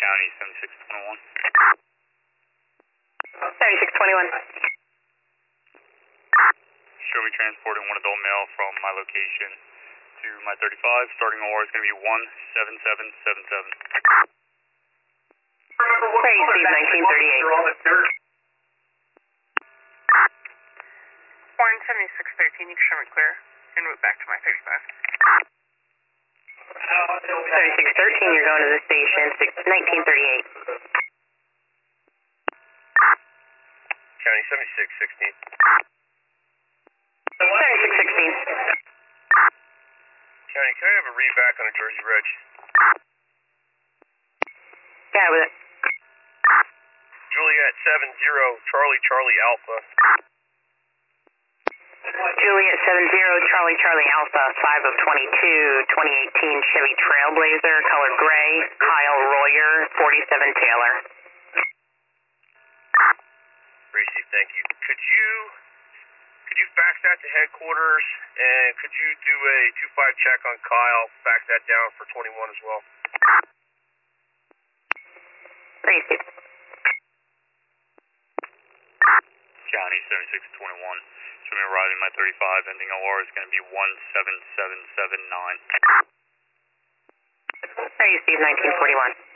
County 7621. 7621. Show me transporting one adult male from my location to my 35. Starting OR is going to be 17777. Hey, Steve, 1938. Warren 7613, you can show me clear and move back to my 35. 7613, you're going to the station, 1938. County 7616. 7616. County, can I have a read back on a Jersey Reg? Yeah, with it. Juliet 70, Charlie Alpha. Juliet 70, Charlie Alpha, 5 of 22, 2018 Chevy Trailblazer, color gray, Kyle Royer, 47 Taylor. Received, thank you. Could you fax that to headquarters, and could you do a 2-5 check on Kyle, fax that down for 21 as well? Received. County 7621. Show me arriving my 35. Ending OR is going to be 17779. Hey, Steve, 1941.